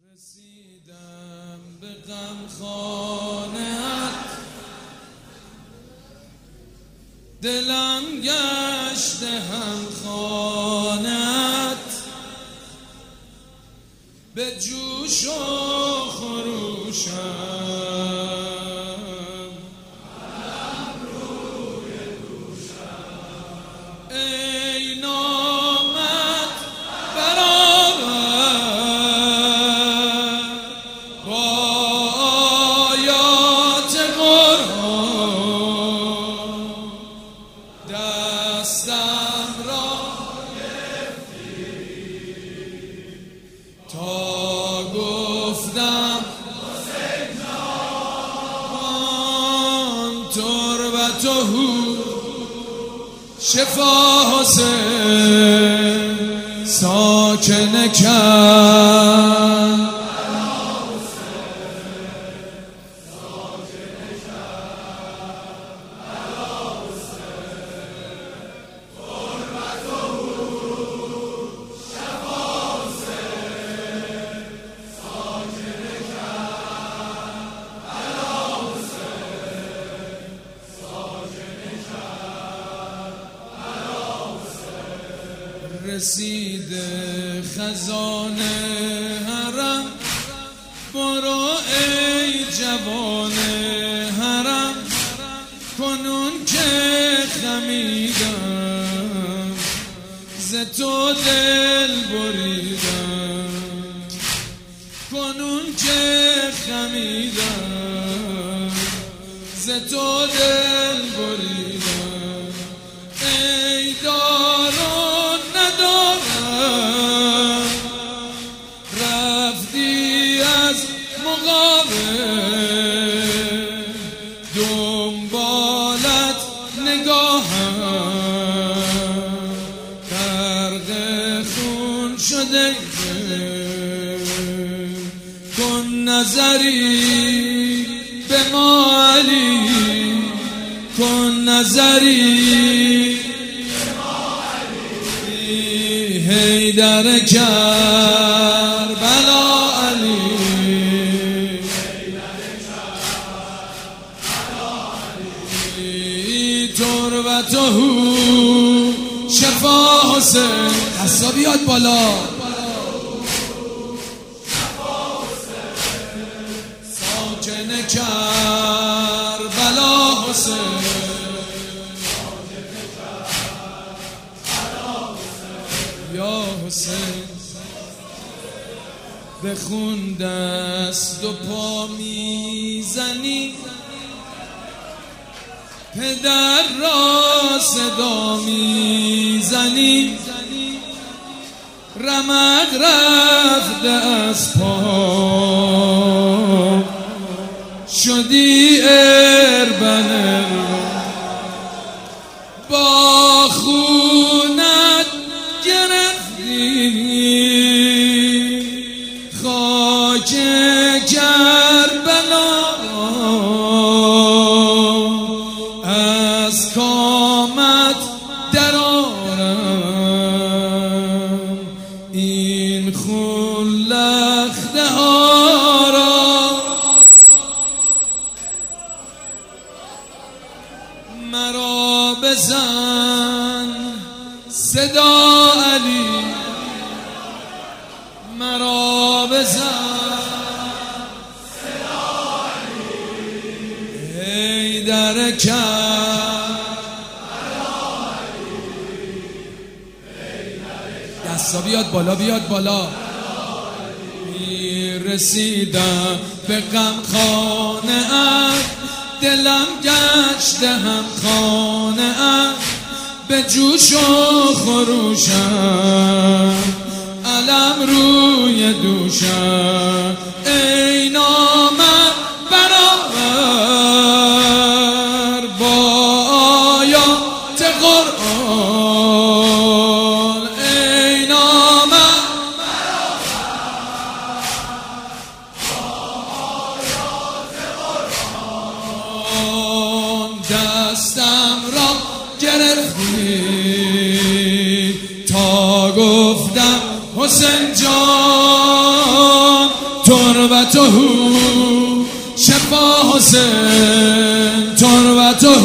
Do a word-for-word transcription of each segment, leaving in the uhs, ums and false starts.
رسیدم به غمخانه‌ات، دلم گشته هم خانه‌ات، به جوش و خروشم علم روی دوشم. ای نامت برآور با آیات قرآن، دستم را گرفتی تا گفتم حسین جان، تربته شفا حسین ساکن کرد. رسیده خزانه حرم، برو ای جوان حرم، کنون که خمیدم ز تو دل بریدم، کنون که خمیدم ز تو دل بریدم. ای دارون ندارم رفتی از مقابل، دنبالت نگاهم غرق خون شده. کن نظری به ما علی، کن نظری حیدر کربلا علی، تربته شفا حسین. دستا بیاد بالا. ساکن کربلا حسین، یا حسین. به خون دست و پا میزنی، پدر را صدا میزنی، رمق رفته از پا شدی اربن با خونت گرفتی خاک کربلا، از کامت درآرم این خون لخته ها را، مرا بزن صدا علی، مرا بزن صدا علی، حیدر کربلا علی. دستا بیاد بالا، بیاد بالا. رسیدم به غمخانه‌ات، دلم گشته هم خانه‌ات، به جوش و خروشم علم روی دوشم. ای نامت برآور با آیات قرآن، ای نامت برآور با آیات قرآن، دستم را گرفتی تا گفتم حسین جان، تربته شفا حسین تربته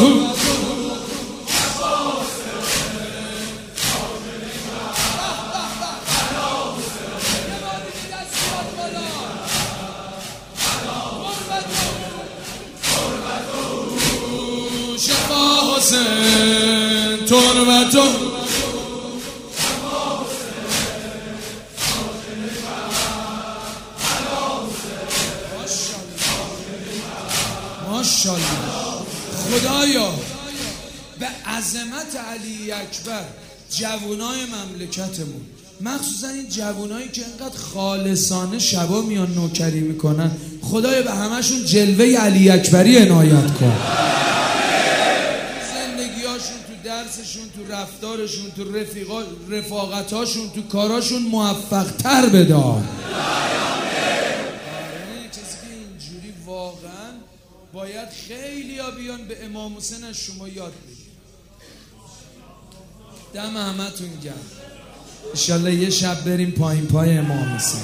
شفا حسین تربته ماشاءالله. خدایا به عظمت علی اکبر جوانای مملکتمون، مخصوصا این جوانایی که انقدر خالصانه شبا میان نوکری میکنن، خدایا به همشون جلوه علی اکبری عنایت کن. زندگیاشون تو درسشون، تو رفتارشون، تو رفیقا رفاقتاشون، تو کاراشون موفق تر بدار. واقعا باید خیلی ها بیان به امام حسین از شما یاد بگیرن. دم همتون گرم. انشالله یه شب بریم پایین پای امام حسین.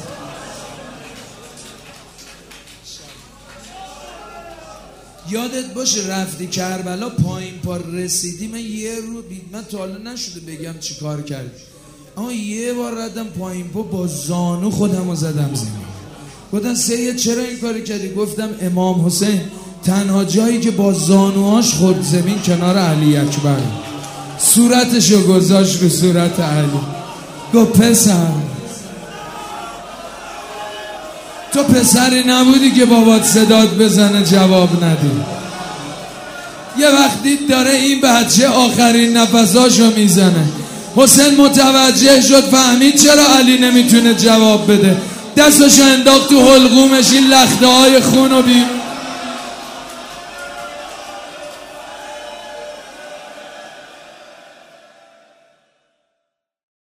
یادت باشه رفتی کربلا پایین پا رسیدی، من یه رو بید من تا حالا نشده بگم چی کار کردی، اما یه بار ردم پایین پا با زانو خودم رو زدم زمین. گفتن سید چرا این کاری کردی؟ گفتم امام حسین تنها جایی که با زانوهاش خورد زمین کنار علی اکبر، صورتشو گذاشت رو صورت علی. گفت پسر تو پسری نبودی که بابات صدات بزنه جواب ندی. یه وقتی داره این بچه آخرین نفساشو میزنه، حسین متوجه شد، فهمید چرا علی نمیتونه جواب بده، دستشو انداخت تو حلقومش، این لخته های خونو بیرون